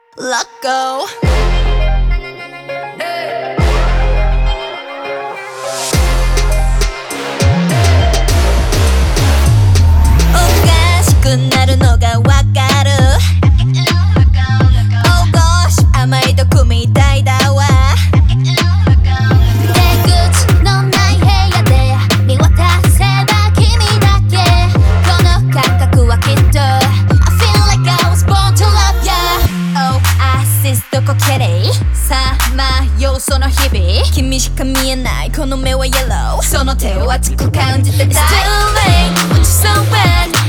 Let goおかしくなるのがわかる Oh gosh 甘い毒みたいだわ出口のない部屋で見渡せば君だけこの感覚はきっと I feel like I was born to love ya Oasis どこきれいさまようその日々君しか見えないこの目は Yellow その手を熱く感じてた It's too late, but you're so bad